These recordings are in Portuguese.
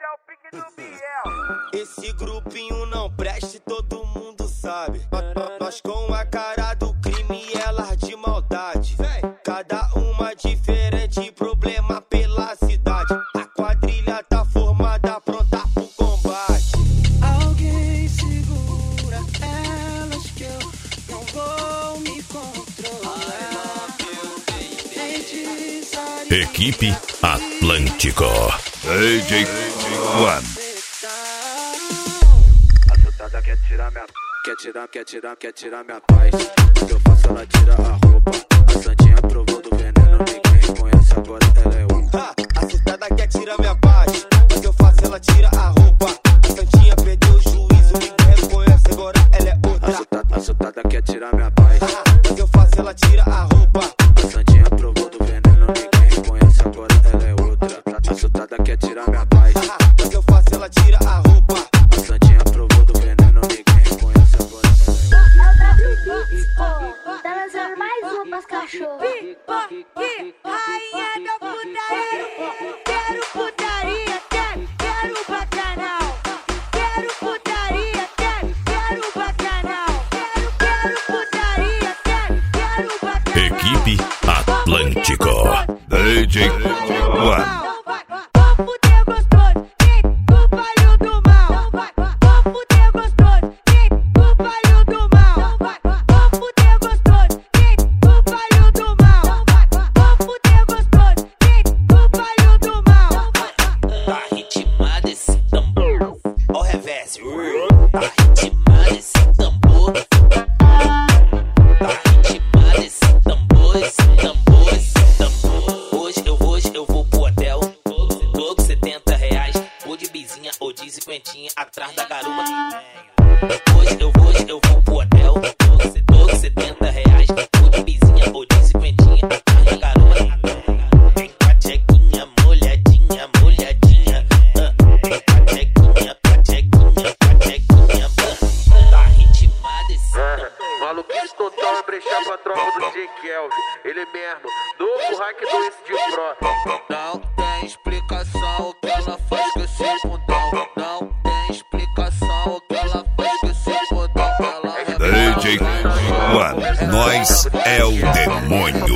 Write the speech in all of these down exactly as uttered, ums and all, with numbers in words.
o pique do Biel. Esse grupinho não presta e todo mundo sabe. Nós com a cara do crime e elas de maldade. Cada uma diferente, problema pela cidade. A quadrilha tá formada, pronta pro combate. Alguém segura elas que eu não vou me controlar. Equipe Atlântico. D J One. Quer tirar minha, quer tirar, quer tirar, quer tirar minha paz. Quando eu faço ela tira a roupa. A Santinha provou do veneno, ninguém reconhece, agora ela é outra. A assustada quer tirar minha paz. Quando eu faço ela tira a roupa. A Santinha perdeu o juízo, ninguém reconhece, agora ela é outra. A assustada quer tirar minha paz. Quando eu faço ela tira a roupa. A Santinha provou do veneno, ninguém reconhece, agora ela é outra. A assustada quer tirar minha paz. Quando eu faço ela tira a roupa. A Santinha provou do veneno, ninguém reconhece, agora tá lançando mais uma pras cachorros. Pipoque, rainha da putaria. Quero putaria, quero, quero bacanal. Quero putaria, quero, quero bacanal. Quero, quero putaria, quero, quero bacanal. Equipe Atlântico. D J One. Atrás da garupa hoje eu vou, hoje eu vou pro hotel. Todo setenta reais. Vou de bizinha ou de cinquentinha. Atrás da garupa. Vem com a tchequinha, molhadinha, molhadinha. Vem com a tchequinha, com a tchequinha, com a tchequinha. Tá ritmado esse maluquice total, brechar pra tropa do J. Kelvin. Ele mesmo, novo hack do S D Pro. Não tem explicação o que ela faz com esse bundão. Não tem explicação o que ela faz com esse bundão. D J One. Nós é o demônio.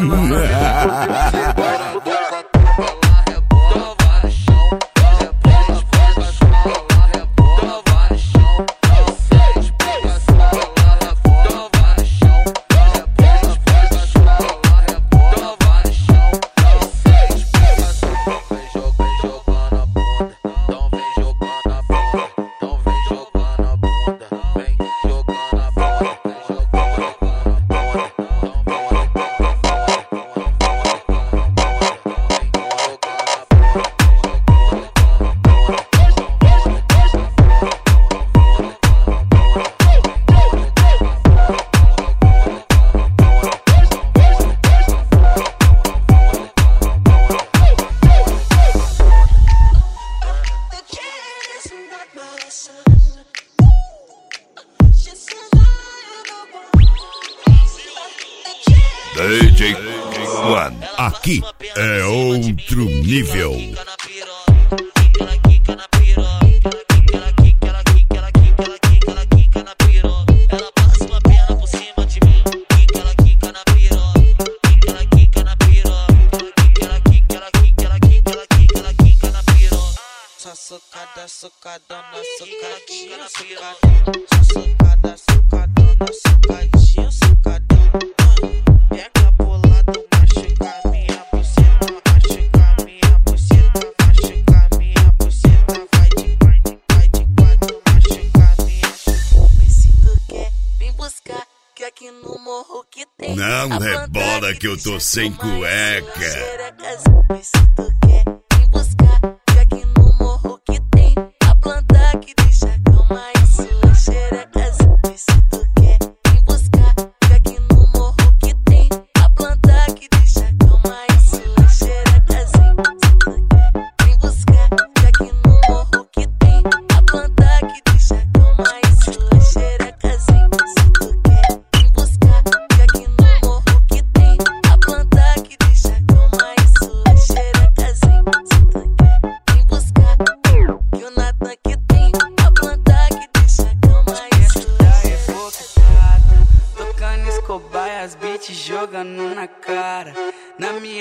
D J One. Aqui é outro nível. Socada, socadona, socadinha, socadinha. Socada, socadona, socadinha, socadinha. Pega bolado, machuca minha buceta, machuca minha buceta, machuca minha buceta. Vai de quatro, vai de quatro, machuca minha buceta. Se tu quer, vem buscar, que aqui no morro que tem. Não rebola que eu tô sem cueca. Se tu quer, vem buscar, que aqui no morro que tem. A planta que deixa a cama e sua xereca. Se tu quer, vem buscar, que aqui no morro que tem. A planta que deixa a cama e sua xereca. Se tu quer, vem buscar, que aqui no morro que tem. A planta que deixa a cama e sua xereca. Se tu quer, vem buscar, que aqui no morro que tem. A planta que deixa a cama e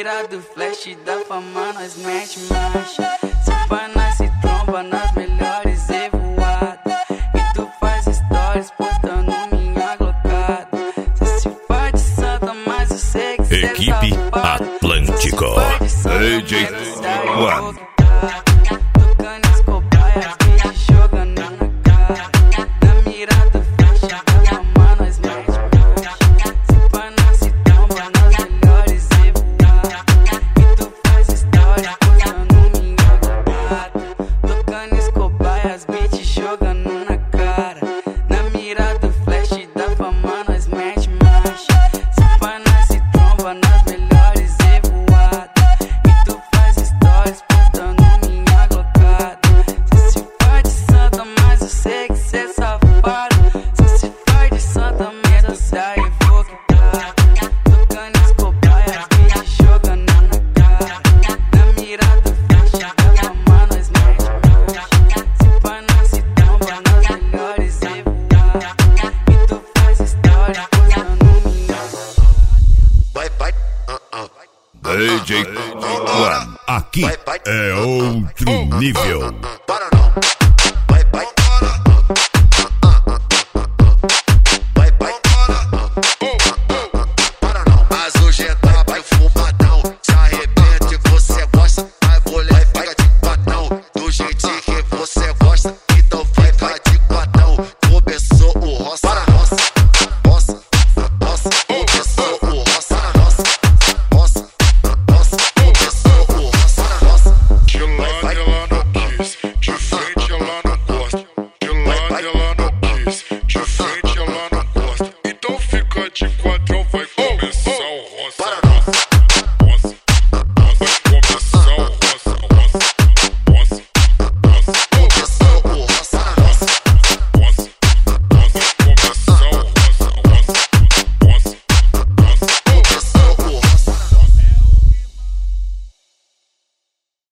mira do flash da fama nós mete marcha. Se pá nós se tromba nas melhores evoadas. E tu faz stories postando minha glocada. Cê se faz de santa, mas eu sei que cê é Equipe safado. Atlântico. D J One. Tocando as cobaias, bitch jogando na cara. Na mira do flash da fama nós mete marcha. Se pá nós se tromba nas melhores evoadas. E tu faz história postando minha glocada. Tocando as cobaias, bitch jogando na cara. Na mira do flash da fama nós mete marcha. Se pá nós se tromba nas melhores evoadas. E tu faz stories postando minha glocada. Cê se faz de santa, mas eu sei que cê é safado. Cê se faz de santa, mas eu saio invocada. Tocando as cobaias, bitch jogando na cara. Na mira do flash da fama nós mete marcha. Se pá nós se tromba nas melhores evoadas. E tu faz stories postando minha Vai, vai, ah, ah. D J One. Aqui é outro nível. Para não.